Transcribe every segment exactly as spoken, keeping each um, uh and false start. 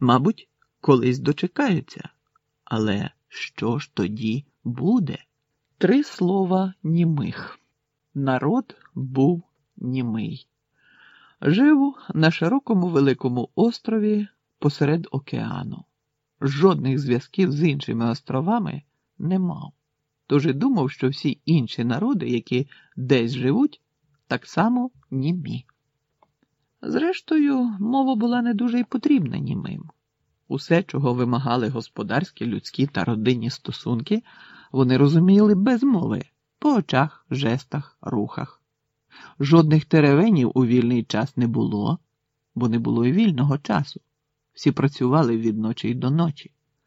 Мабуть, колись дочекаються. Але що ж тоді буде? Три слова німих. Народ був німий. Жив на широкому великому острові посеред океану. Жодних зв'язків з іншими островами не мав. Тож і думав, що всі інші народи, які десь живуть, так само німі. Зрештою, мова була не дуже й потрібна німим. Усе, чого вимагали господарські, людські та родинні стосунки, вони розуміли без мови, по очах, жестах, рухах. Жодних теревенів у вільний час не було, бо не було і вільного часу. Всі працювали від ночі й до ночі.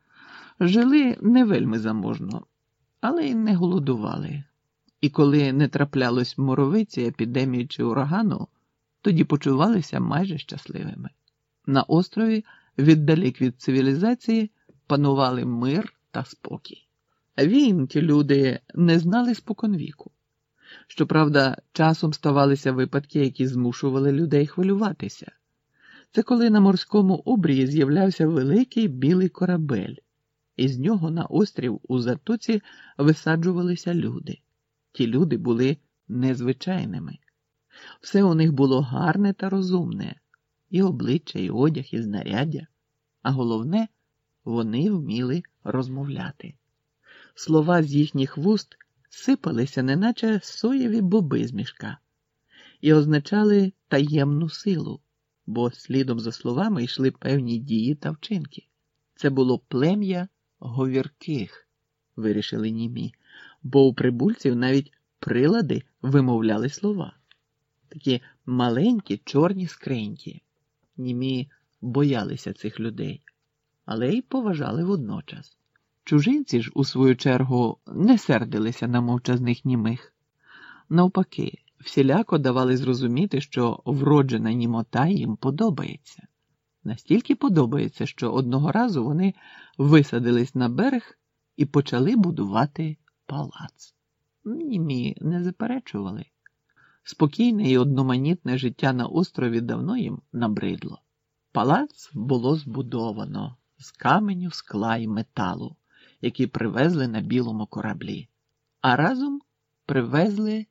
Жили не вельми заможно, але й не голодували. І коли не траплялось моровиці, епідемії чи урагану, тоді почувалися майже щасливими. На острові, віддалік від цивілізації, панували мир та спокій. Війн ті люди не знали споконвіку. Щоправда, часом ставалися випадки, які змушували людей хвилюватися. Це коли на морському обрії з'являвся великий білий корабель, і з нього на острів у затоці висаджувалися люди. Ті люди були незвичайними. Все у них було гарне та розумне, і обличчя, і одяг, і знаряддя. А головне, вони вміли розмовляти. Слова з їхніх вуст сипалися, неначе соєві боби з мішка, і означали таємну силу, бо слідом за словами йшли певні дії та вчинки. Це було плем'я говірких, вирішили німі, бо у прибульців навіть прилади вимовляли слова. Такі маленькі чорні скриньки. Німі боялися цих людей, але й поважали водночас. Чужинці ж, у свою чергу, не сердилися на мовчазних німих. Навпаки, всіляко давали зрозуміти, що вроджена німота їм подобається. Настільки подобається, що одного разу вони висадились на берег і почали будувати палац. Німі не заперечували. Спокійне і одноманітне життя на острові давно їм набридло. Палац було збудовано з каменю, скла і металу, які привезли на білому кораблі. А разом привезли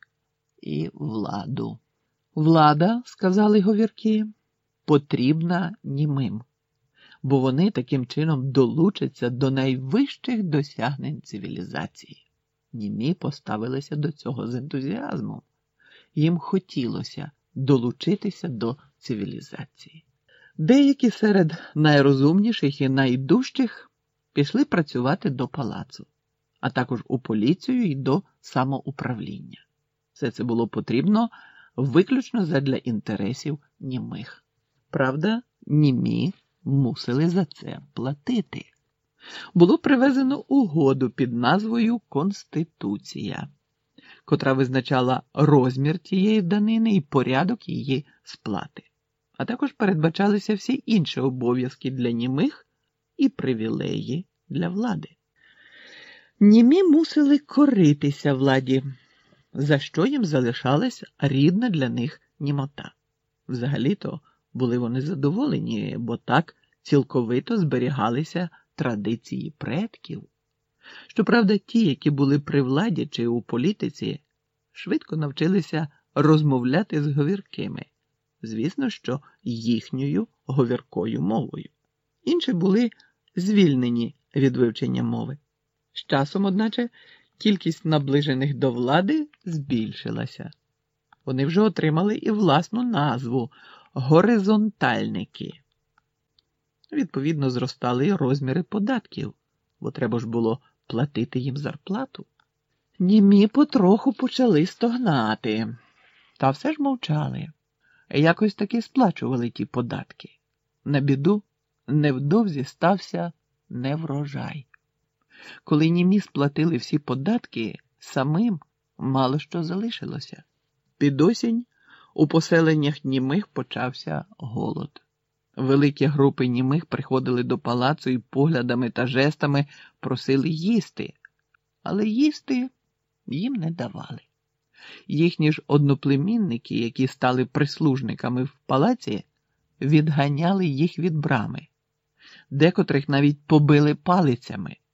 і владу. Влада, сказали говірки, потрібна німим, бо вони таким чином долучаться до найвищих досягнень цивілізації. Німі поставилися до цього з ентузіазмом. Їм хотілося долучитися до цивілізації. Деякі серед найрозумніших і найдужчих пішли працювати до палацу, а також у поліцію і до самоуправління. Все це було потрібно виключно задля інтересів німих. Правда, німі мусили за це платити. Було привезено угоду під назвою «Конституція», котра визначала розмір тієї данини і порядок її сплати. А також передбачалися всі інші обов'язки для німих і привілеї для влади. Німі мусили коритися владі, за що їм залишалась рідна для них німота. Взагалі-то були вони задоволені, бо так цілковито зберігалися традиції предків. Щоправда, ті, які були при владі чи у політиці, швидко навчилися розмовляти з говіркими. Звісно, що їхньою говіркою мовою. Інші були звільнені від вивчення мови. З часом, одначе, кількість наближених до влади збільшилася. Вони вже отримали і власну назву – горизонтальники. Відповідно, зростали і розміри податків, бо треба ж було платити їм зарплату. Німі потроху почали стогнати, та все ж мовчали. Якось таки сплачували ті податки. На біду невдовзі стався неврожай. Коли німі сплатили всі податки, самим мало що залишилося. Під осінь у поселеннях німих почався голод. Великі групи німих приходили до палацу і поглядами та жестами просили їсти, але їсти їм не давали. Їхні ж одноплемінники, які стали прислужниками в палаці, відганяли їх від брами. декотрих навіть побили палицями.